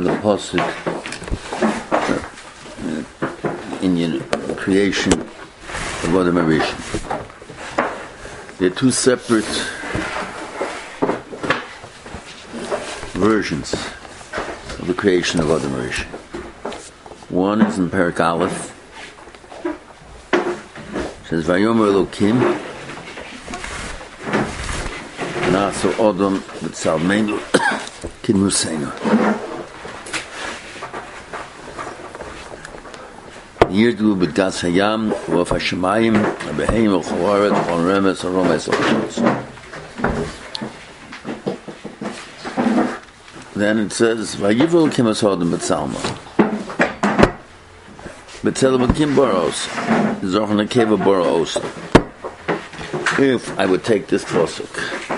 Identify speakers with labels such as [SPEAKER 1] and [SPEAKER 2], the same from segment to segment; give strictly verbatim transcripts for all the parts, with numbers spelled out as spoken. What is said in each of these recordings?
[SPEAKER 1] in the pasuk uh, in your creation of Adam Rishon. There are two separate versions of the creation of Adam Rishon. One is in Perek Aleph. It says, Vayomer Elokim Na'aso Adam B'Tzalmeinu Kidmuseinu. Yirdu B'Gas Hayam V'Of HaShemayim Abeheim V'Choraret V'On Remes V'Romes V'Oshos. Then it says, Vayivu Elokim As Adam B'Tzalmo B'Tzelem Elokim Boros Zochon Akeva Boros. If I would take this pasuk,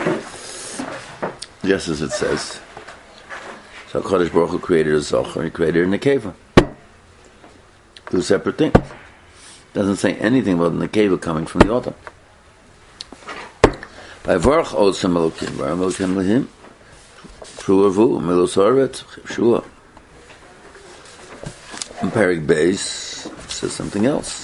[SPEAKER 1] just as it says, so Kadosh Baruch Hu created a Zochar, he created a Nekeva. Two separate things. Doesn't say anything about the Nekeva coming from the autumn. By Varch Osam Elokim, Varam Elokim Lehim, Shuavu, Milosaret, Shua. In Perek Beis, it says something else.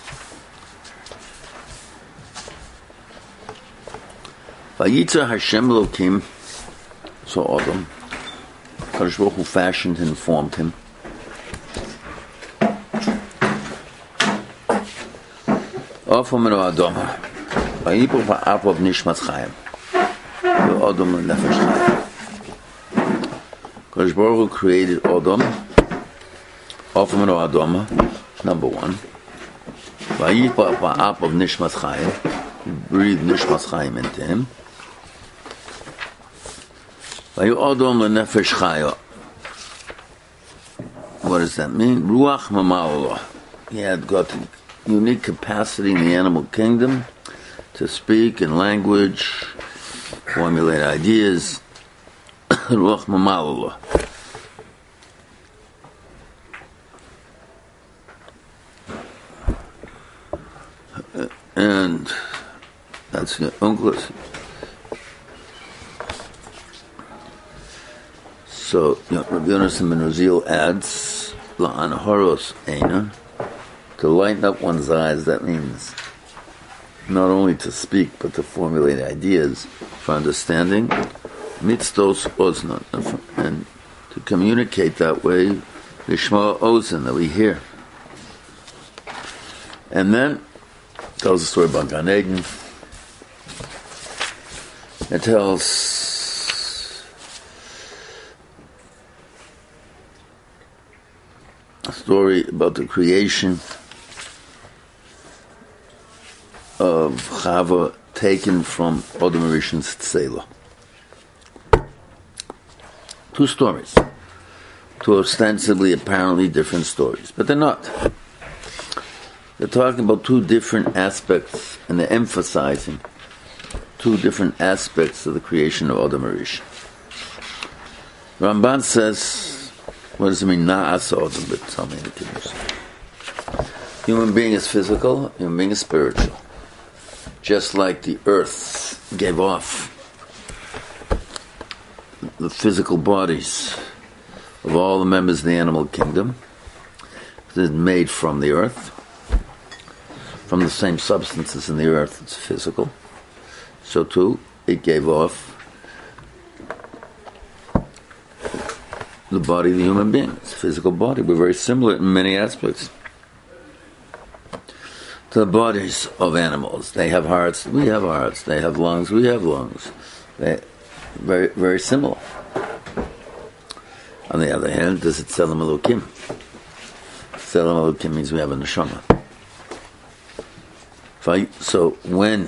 [SPEAKER 1] Vayitza Hashem Elokim, so Adam, Kadosh Baruch Hu fashioned and formed him. Ofam eno Adam, Vayipo va'apav nishmas chayim, Adam nefesh chayim. Kadosh Baruch Hu created Adam. Ofam eno Adam, number one. Vayipo va'apav nishmas chayim, he breathed nishmas chayim into him. What does that mean? Ruach Mama'Allah. He had got a unique capacity in the animal kingdom to speak in language, formulate ideas. Ruach Mama'Allah. And that's the uncle. So, you know, Rabbi Yonasan ben Uziel adds, La'anharos Eina, to lighten up one's eyes. That means not only to speak, but to formulate ideas for understanding. Mitzdos Oznan, and to communicate that way, Lishma Ozen, that we hear. And then, tells the story about Gan Eden. It tells a story about the creation of Chava taken from Adam Rishon's Tzela. Two stories. Two ostensibly, apparently different stories. But they're not. They're talking about two different aspects, and they're emphasizing two different aspects of the creation of Adam Rishon. Ramban says, what does it mean? Na'asa Adam B'Tzalmeinu. Human being is physical, human being is spiritual. Just like the earth gave off the physical bodies of all the members of the animal kingdom, it is made from the earth, from the same substances in the earth, it's physical. So too, it gave off the body of the human being. It's a physical body. We're very similar in many aspects to the bodies of animals. They have hearts, we have hearts. They have lungs, we have lungs. They're very, very similar. On the other hand, does it Tzelem Elokim? Tzelem Elokim means we have a neshama. So when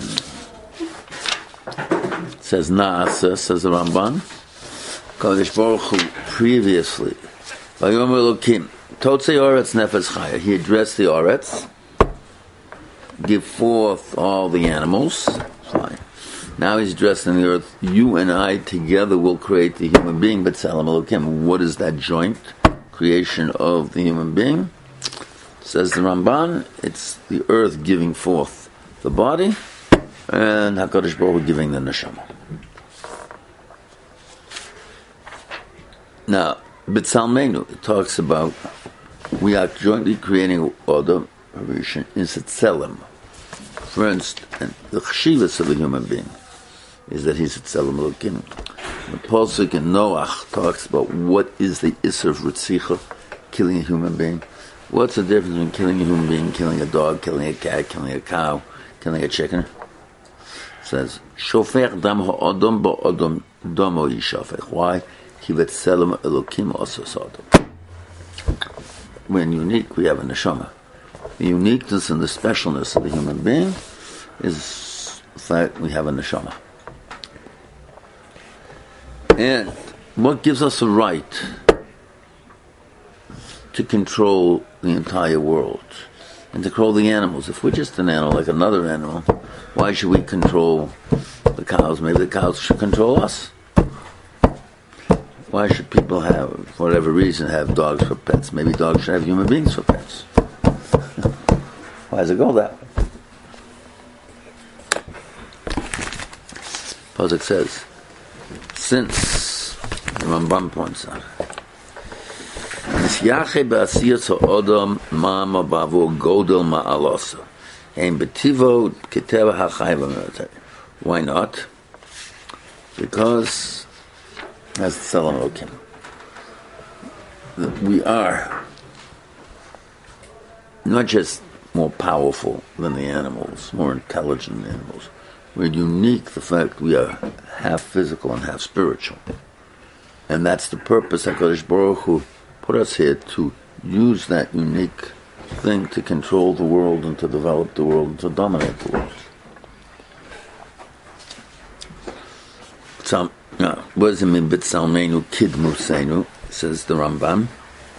[SPEAKER 1] it says Na'asa, says the Ramban, Kadosh Baruch Hu previously, Vayomer Elokim, Totzei Oretz Nefesh Chaya, he addressed the Oretz, give forth all the animals, fine. Now he's addressing the earth, you and I together will create the human being, but Tzelem Elokim, what is that joint creation of the human being? Says the Ramban, it's the earth giving forth the body, and HaKadosh Baruch Hu giving the neshama. Now, B'Tzalmenu, it talks about we are jointly creating Adam Rishon in Tzelem. For instance, the chshivas of a human being is that he's a Tzelem Elokim. The Pasuk in Noach talks about what is the Isser of Ritzicha, killing a human being. What's the difference between killing a human being, killing a dog, killing a cat, killing a cow, killing a chicken? It says, Shofech dam ha'odom ba'odom domo yishafech. Why? Ki v'tzelem Elokim osas Adam. When unique, we have a neshama. The uniqueness and the specialness of the human being is the fact we have a neshama. And what gives us a right to control the entire world and to control the animals? If we're just an animal like another animal, why should we control the cows? Maybe the cows should control us. Why should people have, for whatever reason, have dogs for pets? Maybe dogs should have human beings for pets. Why does it go that way? Pasuk says, since the Rambam points out, Nisyache ba'asiyas ha'odam ma'ama ba'avur godel ma'alosa ein betivo keteva ha'chai v'meratari. Why not? Because as Tzelem Elokim, we are not just more powerful than the animals, more intelligent than animals. We're unique, the fact we are half physical and half spiritual. And that's the purpose that HaKadosh Baruch Hu put us here, to use that unique thing to control the world and to develop the world and to dominate the world. So, no, what does it mean, B'Tzalmenu Kidmu Seinu, says the Rambam?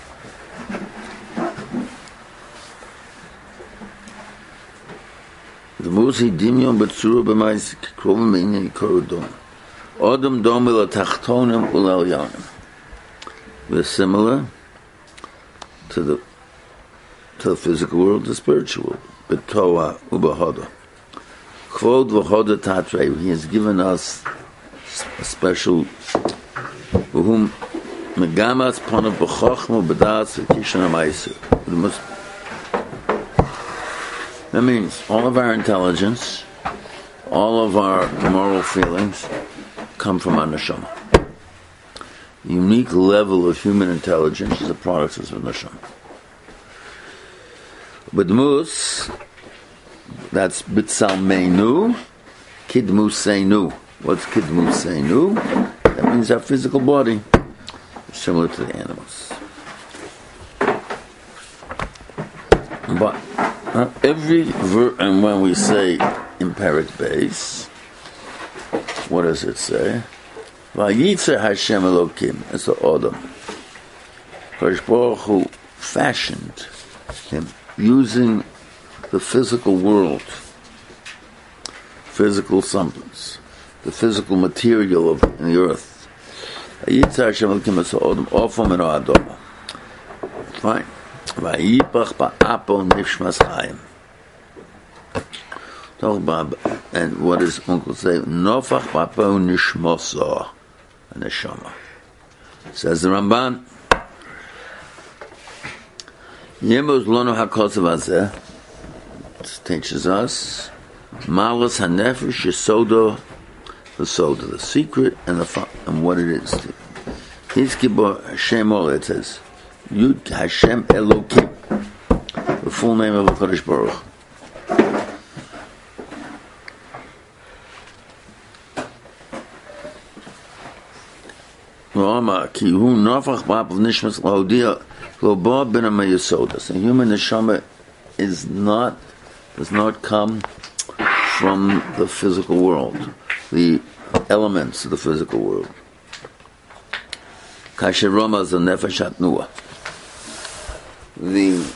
[SPEAKER 1] The Musi Dimyon B'Tzuru B'Mais Krovim B'Inyan Korodom Odom Dom Ila Tachtonim Ulal Yanim. We're similar to the to the physical world, the spiritual world. B'Toa U'B'Hoda Kvod V'Hoda Tatrei. He has given us a special whom megamas panav b'chochma b'das v'kishon ha'maiser. That means all of our intelligence, all of our moral feelings come from our neshama. The unique level of human intelligence is a product of the neshama. B'dmus, that's b'tzalmenu, kidmu seinu. What's kidmu seinu? That means our physical body is similar to the animals. But uh, every ver- and when we say in Parak Beis, what does it say? Vayitzer Hashem Elokim. It's the Adam. HaKadosh Baruch Hu fashioned him using the physical world, physical substance, the physical material of the earth. Vayitzer Hashem Elokim es Adam ofam en Adama. Fine. Vayipach ba'apo nishmas chayim. Talk about, and what does Uncle say? Nofach ba'apo nishmosa, a neshama. Says the Ramban. Yemos lono hakosav hazeh. It teaches us malas hanefesh yesodo, the soda, the secret and the and what it is. His kibor Hashem ol, it says Yud Hashem Elokim, the full name of HaKadosh Baruch. Rama ki hu nafach ba'av nishmas laudia lo ba ben ha'mayasodas. The human neshama is not does not come from the physical world, the elements of the physical world. Kasher Rama is the nefesh hatnua. The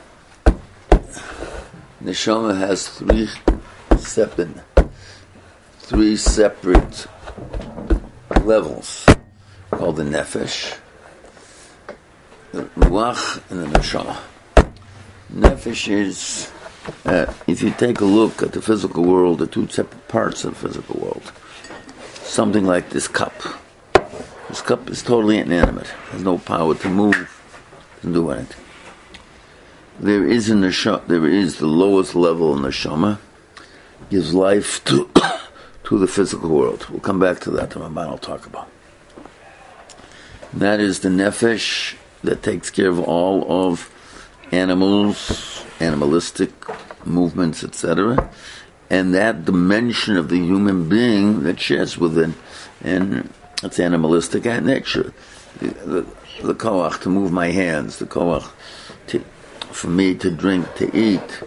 [SPEAKER 1] neshama has three separate, three separate levels called the nefesh, the ruach, and the neshama. Nefesh is, uh, if you take a look at the physical world, the two separate parts of the physical world, something like this cup. This cup is totally inanimate. Has no power to move. Doesn't do anything. There is in the neshama, there is the lowest level in the neshama, gives life to to the physical world. We'll come back to that. The Ramban will talk about. And that is the nefesh that takes care of all of animals, animalistic movements, et cetera, and that dimension of the human being that shares within, and it's animalistic at nature. The, the, the koach to move my hands, the koach to, for me to drink, to eat.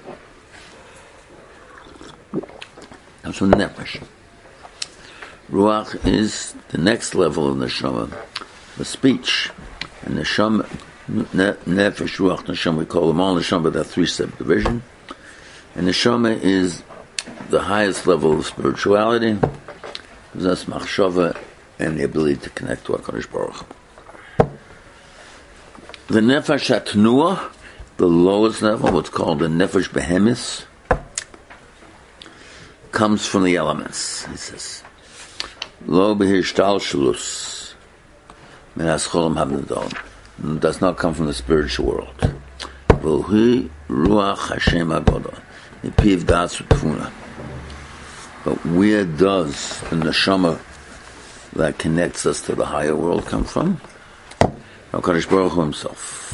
[SPEAKER 1] That's from nefesh. Ruach is the next level of neshama, the speech. And neshama, nefesh, ruach, neshama, we call them all neshama, but that three subdivision. And neshama is the highest level of spirituality. That's machshava and the ability to connect to HaKadosh Baruch Hu. The nefesh atnuah, the lowest level, what's called the nefesh behemis, comes from the elements. He says, "Lo behishtalshelus min hascholim habnedol," does not come from the spiritual world. V'hui ruach Hashem agoda, nipiv das utfuna. But where does the neshama that connects us to the higher world come from? HaKadosh Baruch Hu himself.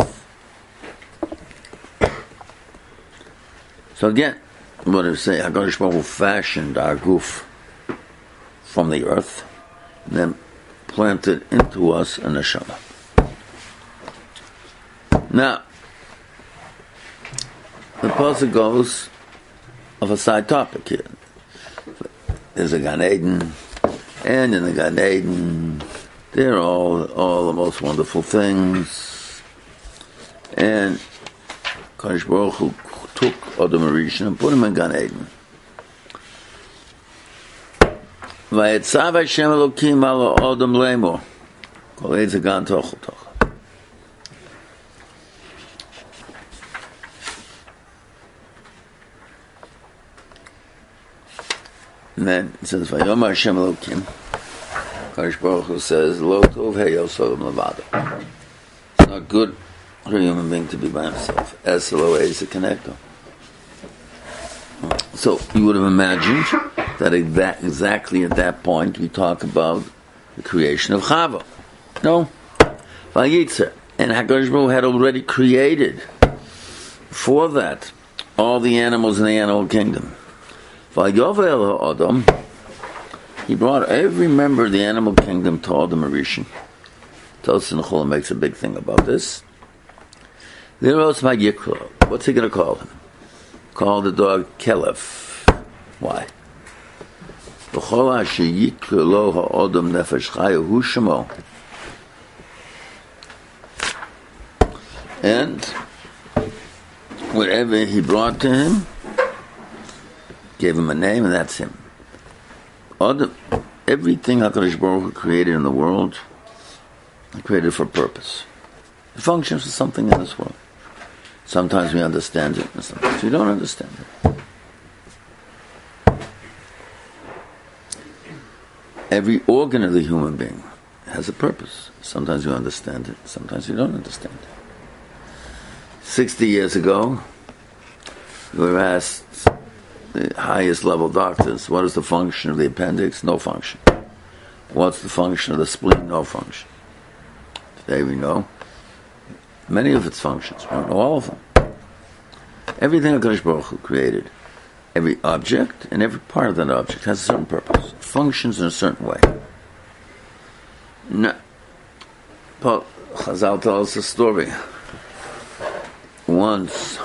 [SPEAKER 1] So again, what I say, HaKadosh Baruch Hu fashioned our goof from the earth, and then planted into us a neshama. Now, the pasuk goes of a side topic here. There's a Gan Eden, and in the Gan Eden, they're all all the most wonderful things. And Kadosh Baruch Hu took Adam Rishon and put him in Gan Eden. Vayetzav Hashem Elokim ala Adam leimor, kol eitz gan tochel tochel. And then it says, "Vayomar Hashem Elokim." Kadosh Baruch Hu says, "Lo tov heyo sodom levado." It's not good for a human being to be by himself. Es lo is a connector. So you would have imagined that exactly at that point we talk about the creation of Chava. No, Vayitzer, and Hakadosh Baruch Hu had already created for that all the animals in the animal kingdom. Vayovel Adam, he brought every member of the animal kingdom to Adam Rishon. Tosfos Nechula makes a big thing about this. What's he going to call him? Call the dog Kelev. Why? And whatever he brought to him, gave him a name, and that's him. Adam, everything HaKadosh Baruch Hu created in the world, he created for a purpose. It functions for something in this world. Sometimes we understand it, and sometimes we don't understand it. Every organ of the human being has a purpose. Sometimes we understand it, sometimes we don't understand it. Sixty years ago, we were asked the highest level doctors, what is the function of the appendix? No function. What's the function of the spleen? No function. Today we know many of its functions. We don't know all of them. Everything HaKadosh Baruch Hu created, every object and every part of that object has a certain purpose. It functions in a certain way. Now, Paul Chazal tells us a story. Once,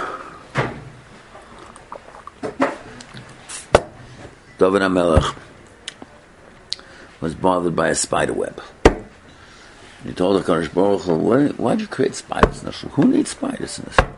[SPEAKER 1] David HaMelech was bothered by a spider web. He told HaKadosh Baruch Hu, why, why'd you create spiders in this world? Who needs spiders in this world?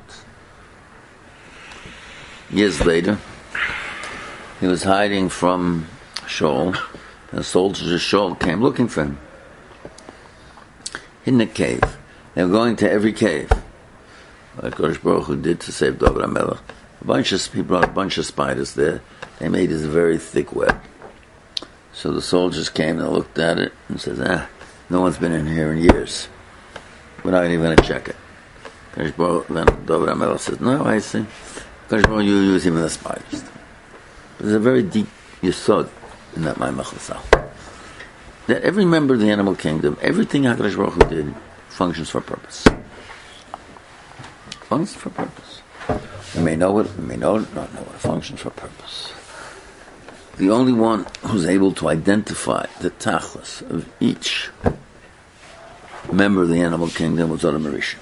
[SPEAKER 1] Years later, he was hiding from Shaul, and the soldiers of Shaul came looking for him. In a cave. They were going to every cave. Like HaKadosh Baruch Hu did to save David HaMelech. A bunch of, he brought a bunch of spiders there. They made this very thick web. So the soldiers came and looked at it and said, ah, No one's been in here in years. We're not even going to check it. Then David HaMelech says, no, I see. You use him in the spiders. There's a very deep yesod in that Maimach Chazal. That every member of the animal kingdom, everything HaKadosh Baruch Hu did, functions for a purpose. Functions for a purpose. We may know it, we may know it, not know it. It functions for a purpose. The only one who's able to identify the tachlis of each member of the animal kingdom was Adam HaRishon.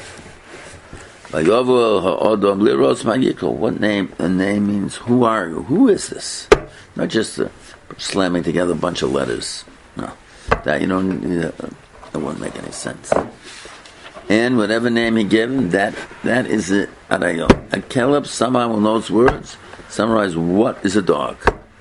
[SPEAKER 1] What name? The name means who are you? Who is this? Not just uh, slamming together a bunch of letters. No, that you don't. That wouldn't make any sense. And whatever name he given, that that is it. A Caleb somehow will know its words. Summarize what is a dog.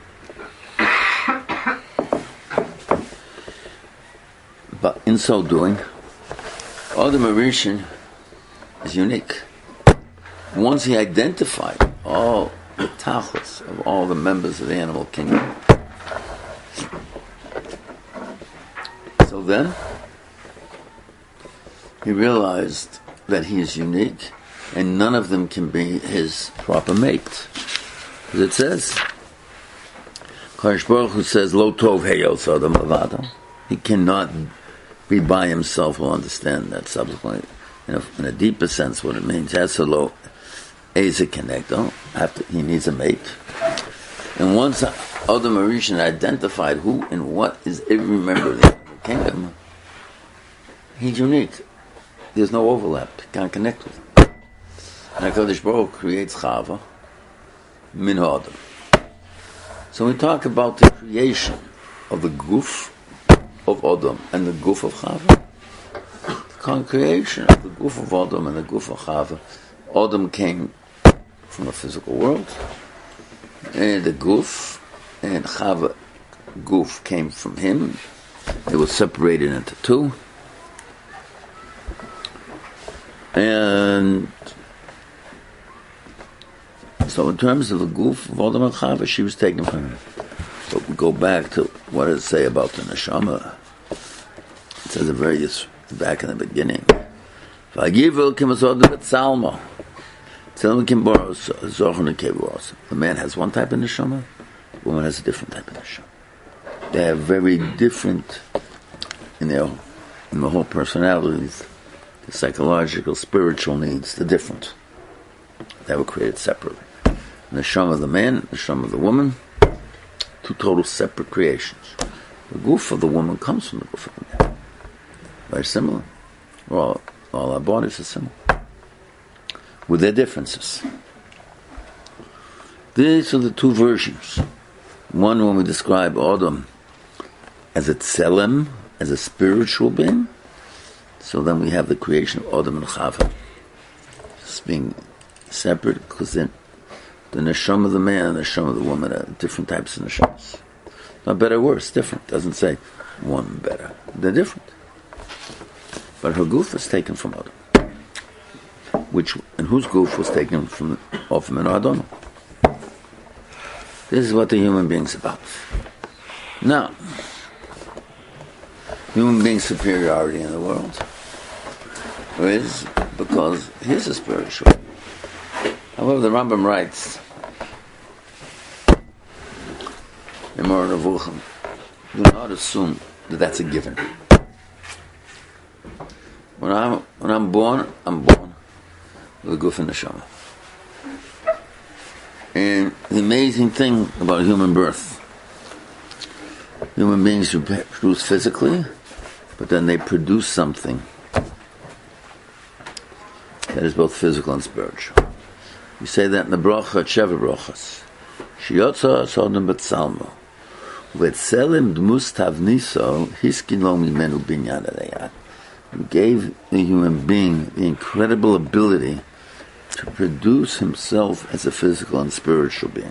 [SPEAKER 1] But in so doing, Adam HaRishon is unique. Once he identified all the tachlis of all the members of the animal kingdom, so then he realized that he is unique and none of them can be his proper mate. As it says, Kadosh Baruch Hu says, Lo tov heyos adam levado. He cannot be by himself. Will understand that subsequently. In a, in a deeper sense, what it means, Haselo is a connector. After he needs a mate, and once Adam HaRishon identified who and what is every member of the animal kingdom, he's unique. There's no overlap. He can't connect with him. And HaKadosh Baruch Hu creates Chava min Adam. So we talk about the creation of the Guf of Adam and the Guf of Chava. Creation of the Guf of Adam and the Guf of Chava. Adam came from the physical world, and the Guf and Chava Guf came from him. They were separated into two, and so in terms of the Guf of Adam and Chava, she was taken from him. But we go back to what does it say about the Neshama. It says a very back in the beginning. The man has one type of neshama, the woman has a different type of neshama. They are very different in their in the whole personalities, the psychological, spiritual needs, they're different. They were created separately. The neshama of the man, the neshama of the woman, two total separate creations. The goof of the woman comes from the goof of the man. Very similar. Well, all our bodies are similar, with their differences. These are the two versions. One when we describe Adam as a tselem, as a spiritual being. So then we have the creation of Adam and Chava. Just being separate, because then the neshama of the man and the neshama of the woman are different types of neshamas. Not better or worse, different. Doesn't say one better. They're different. But her goof was taken from Adam, which and whose goof was taken from off from Adam. This is what the human being's about. Now, human being's superiority in the world is because he's a spiritual. However, the Rambam writes in Moreh Nevuchim, do not assume that that's a given. When I'm when I'm born, I'm born with a guf and neshama. And the amazing thing about human birth, human beings produce physically, but then they produce something that is both physical and spiritual. We say that in the bracha, Sheva brachas. Shiyotza asodem b'tzalmo. V'etzelim dmus tavniso hiskin lo mimenu binyan adayat. He gave the human being the incredible ability to produce himself as a physical and spiritual being.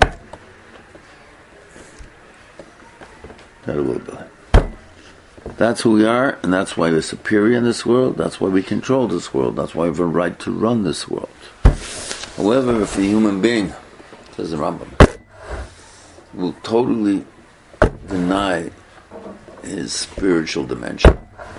[SPEAKER 1] That will be. That's who we are, and that's why we're superior in this world. That's why we control this world. That's why we have a right to run this world. However, if a human being, says the Rambam, will totally deny his spiritual dimension,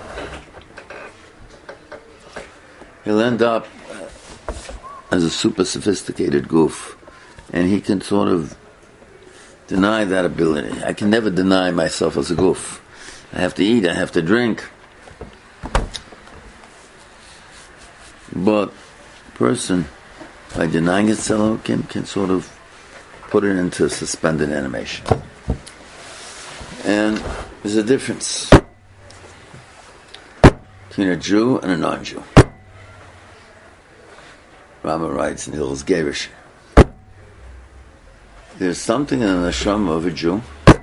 [SPEAKER 1] he'll end up as a super sophisticated goof, and he can sort of deny that ability. I can never deny myself as a goof. I have to eat, I have to drink. But a person, by denying itself, can, can sort of put it into suspended animation. And there's a difference between a Jew and a non-Jew. Rama writes in Hills Gerish, there's something in the neshama of a Jew,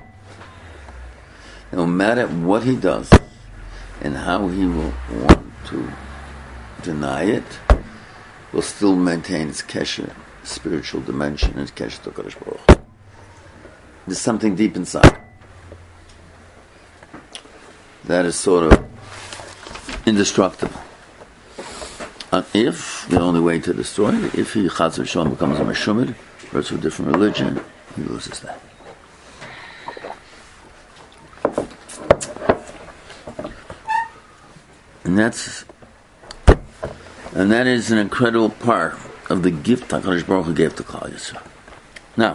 [SPEAKER 1] no matter what he does and how he will want to deny it, will still maintain its kesher, spiritual dimension, and kesher to Kadosh Baruch Hu. There's something deep inside that is sort of indestructible. And if the only way to destroy it, if he Chaz v'Shalom becomes a Meshumid, or it's a different religion, he loses that. And that's and that is an incredible part of the gift HaKadosh Baruch Hu gave to Klal Yisrael. Now,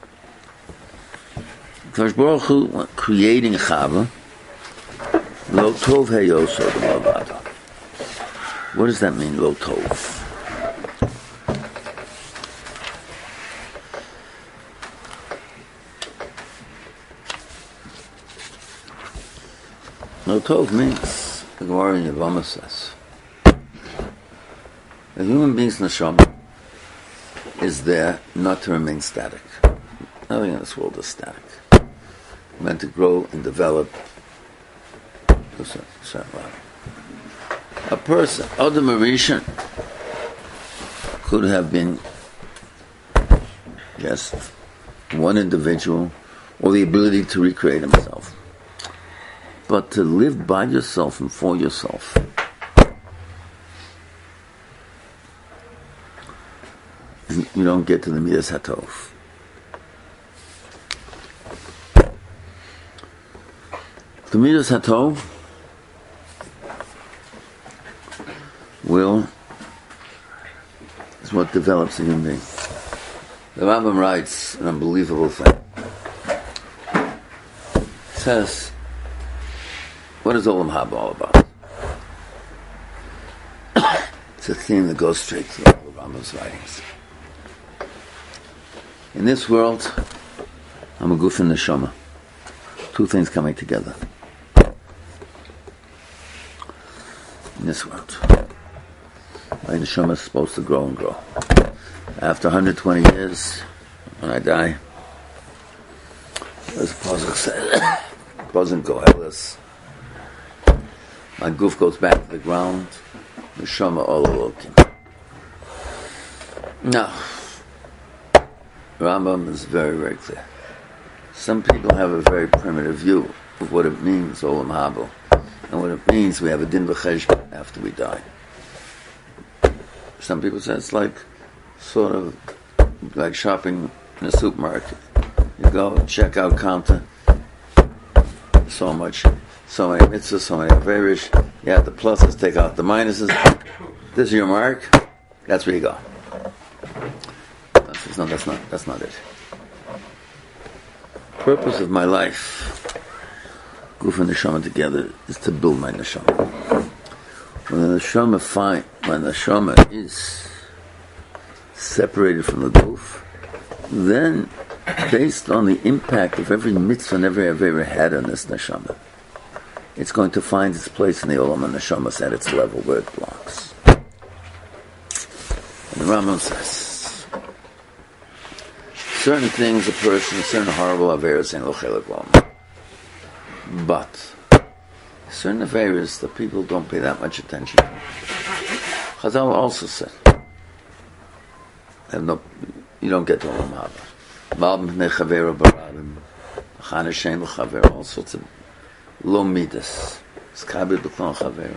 [SPEAKER 1] HaKadosh Baruch Hu creating Chava, Lo Tov Heyoso D'Mavada. What does that mean, Lo Tov? Lo Tov means, the Gemara in Yevamah says, a human being's neshama is there not to remain static. Nothing in this world is static. Meant to grow and develop to a certain, certain level. A person, Adam Arishan, could have been just one individual or the ability to recreate himself. But to live by yourself and for yourself, you don't get to the Midas HaTov. The Midas HaTov will is what develops a human being. The Rambam writes an unbelievable thing. He says, what is Olam Haba all about? It's a theme that goes straight to all the Rambam's writings. In this world, I'm a goof and neshama. Two things coming together. In this world, my neshama is supposed to grow and grow. After one hundred twenty years, when I die, as Pasuk says, doesn't go helpless. My goof goes back to the ground. Neshama all alokim. Now, Rambam is very, very clear. Some people have a very primitive view of what it means, Olam Haba, and what it means we have a din v'cheshbon after we die. Some people say it's like sort of like shopping in a supermarket. You go, check out counter, so much, so many mitzvahs, so many averish. You have the pluses, take out the minuses. This is your mark. That's where you go. No, that's not. That's not it. Purpose of my life, Guf and Neshama together, is to build my Neshama. When the Neshama find, when the Neshama is separated from the Guf, then, based on the impact of every mitzvah and every I've ever had on this Neshama, it's going to find its place in the Olam and Neshama at its level where it belongs. And the Rambam says, certain things a person, certain horrible averas in Lochelik Lom. But certain averas that people don't pay that much attention to. Chazal also said, have no, you don't get to Olam Haba. Bal b'nei chavera baradim, achan Hashem l'chavera, all sorts of lo midas. Skabed b'klon chavera.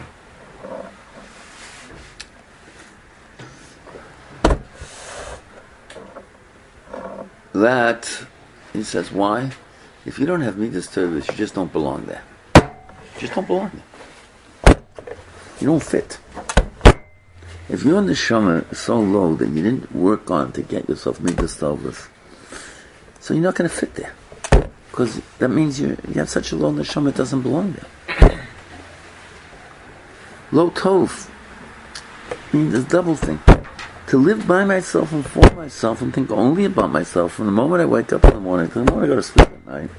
[SPEAKER 1] That, he says, why? If you don't have midas service, you just don't belong there. You just don't belong there. You don't fit. If your neshama is so low that you didn't work on to get yourself midas tovos, so you're not going to fit there. Because that means you you have such a low neshama, it doesn't belong there. Low tov means a double thing. To live by myself and for myself and think only about myself from the moment I wake up in the morning to the moment I go to sleep at night,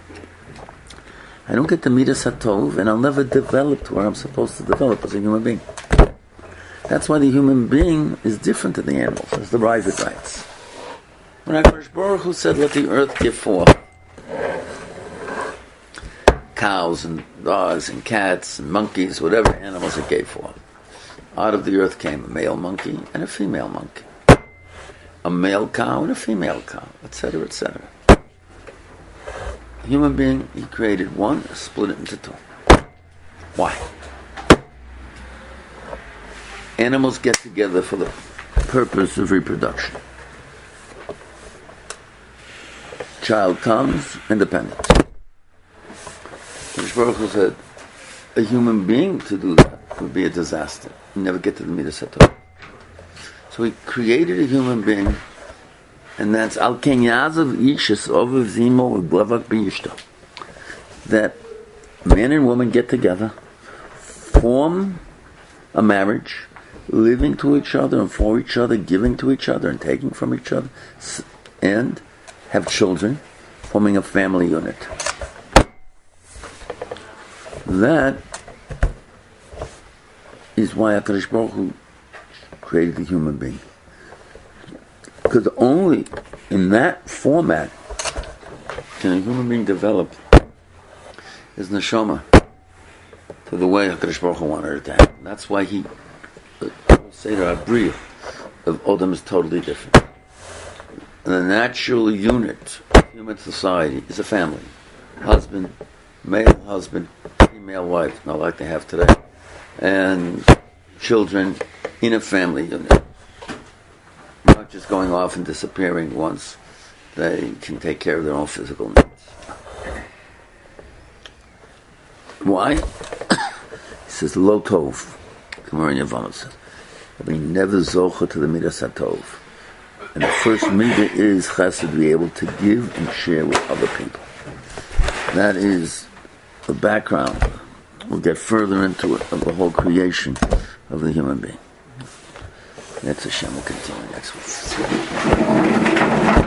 [SPEAKER 1] I don't get the midas hatov, and I'll never develop to where I'm supposed to develop as a human being. That's why the human being is different than the animals, as the Ravid writes. When HaKadosh Baruch Hu said, let the earth give forth cows and dogs and cats and monkeys, whatever animals it gave forth. Out of the earth came a male monkey and a female monkey. A male cow and a female cow, et cetera, et cetera. A human being, he created one, split it into two. Why? Animals get together for the purpose of reproduction. Child comes, independence. Baruch Hu said, a human being to do that would be a disaster. You never get to the midas hatov. So he created a human being, and that's al ken yazav ishas ovav zimo u'glavak b'yishto. That man and woman get together, form a marriage, living to each other and for each other, giving to each other and taking from each other, and have children, forming a family unit. That is why HaKadosh Baruch Hu created the human being. Because only in that format can a human being develop his neshama to the way HaKadosh Baruch Hu wanted it to happen. That's why he, the Seder HaBriah of Odom is totally different. And the natural unit of human society is a family. Husband, male husband, female wife, not like they have today. And children in a family unit. Not just going off and disappearing once they can take care of their own physical needs. Why? He says, Lo Tov. Gemara in Yevamot says, we never zocha to the midas hatov. And the first midah is chesed, to be able to give and share with other people. That is the background. We'll get further into it, of the whole creation of the human being. That's Hashem. We'll continue next week.